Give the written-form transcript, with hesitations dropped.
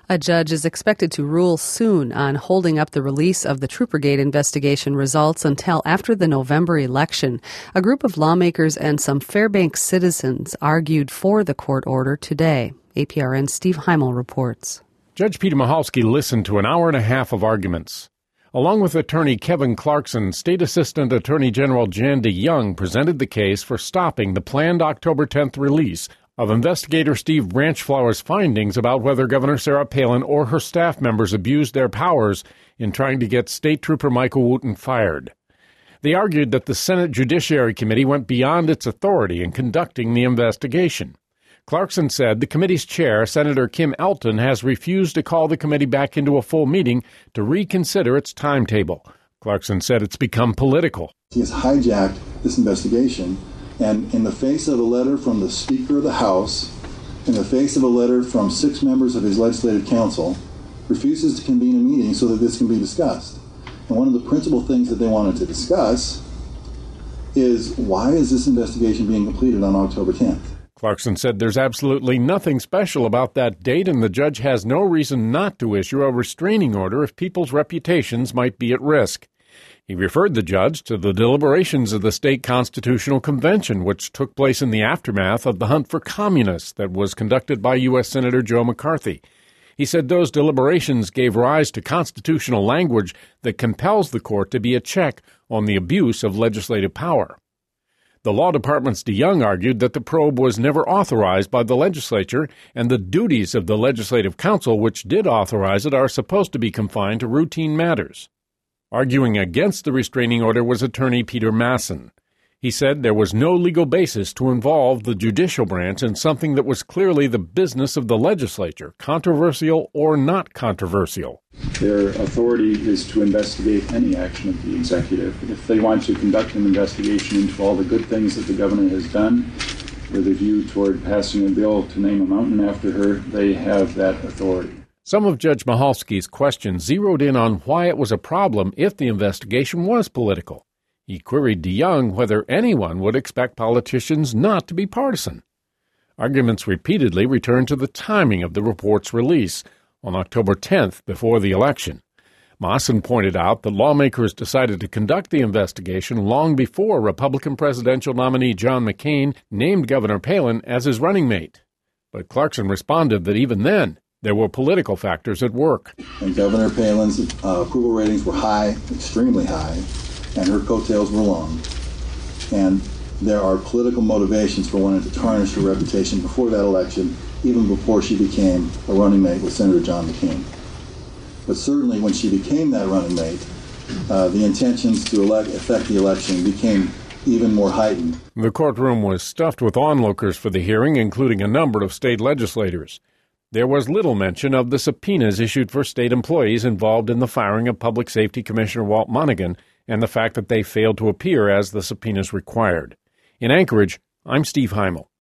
A judge is expected to rule soon on holding up the release of the Troopergate investigation results until after the November election. A group of lawmakers and some Fairbanks citizens argued for the court order today. APRN's Steve Heimel reports. Judge Peter Michalski listened to an hour and a half of arguments. Along with attorney Kevin Clarkson, State Assistant Attorney General Jan DeYoung presented the case for stopping the planned October 10th release of investigator Steve Branchflower's findings about whether Governor Sarah Palin or her staff members abused their powers in trying to get State Trooper Michael Wooten fired. They argued that the Senate Judiciary Committee went beyond its authority in conducting the investigation. Clarkson said the committee's chair, Senator Kim Elton, has refused to call the committee back into a full meeting to reconsider its timetable. Clarkson said it's become political. He has hijacked this investigation, and in the face of a letter from the Speaker of the House, in the face of a letter from 6 members of his legislative council, refuses to convene a meeting so that this can be discussed. And one of the principal things that they wanted to discuss is, why is this investigation being completed on October 10th? Clarkson said there's absolutely nothing special about that date, and the judge has no reason not to issue a restraining order if people's reputations might be at risk. He referred the judge to the deliberations of the State Constitutional Convention, which took place in the aftermath of the hunt for communists that was conducted by U.S. Senator Joe McCarthy. He said those deliberations gave rise to constitutional language that compels the court to be a check on the abuse of legislative power. The law department's DeYoung argued that the probe was never authorized by the legislature, and the duties of the Legislative Council, which did authorize it, are supposed to be confined to routine matters. Arguing against the restraining order was attorney Peter Masson. He said there was no legal basis to involve the judicial branch in something that was clearly the business of the legislature, controversial or not controversial. Their authority is to investigate any action of the executive. If they want to conduct an investigation into all the good things that the governor has done, with a view toward passing a bill to name a mountain after her, they have that authority. Some of Judge Michalski's questions zeroed in on why it was a problem if the investigation was political. He queried DeYoung whether anyone would expect politicians not to be partisan. Arguments repeatedly returned to the timing of the report's release on October 10th before the election. Masson pointed out that lawmakers decided to conduct the investigation long before Republican presidential nominee John McCain named Governor Palin as his running mate. But Clarkson responded that even then, there were political factors at work. And Governor Palin's approval ratings were high, extremely high, and her coattails were long. And there are political motivations for wanting to tarnish her reputation before that election, even before she became a running mate with Senator John McCain. But certainly when she became that running mate, the intentions to affect the election became even more heightened. The courtroom was stuffed with onlookers for the hearing, including a number of state legislators. There was little mention of the subpoenas issued for state employees involved in the firing of Public Safety Commissioner Walt Monaghan and the fact that they failed to appear as the subpoenas required. In Anchorage, I'm Steve Heimel.